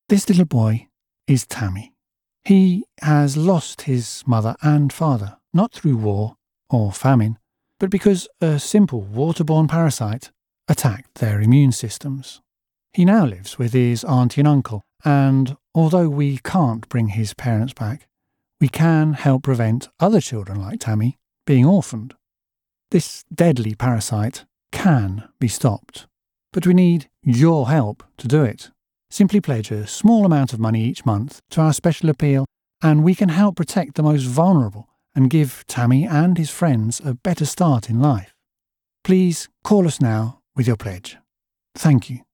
This little boy is Tammy. He has lost his mother and father, not through war or famine, but because a simple waterborne parasite attacked their immune systems. He now lives with his auntie and uncle, and although we can't bring his parents back, we can help prevent other children like Tammy being orphaned. This deadly parasite can be stopped, but we need your help to do it. Simply pledge a small amount of money each month to our special appeal, and we can help protect the most vulnerable and give Tammy and his friends a better start in life. Please call us now with your pledge. Thank you.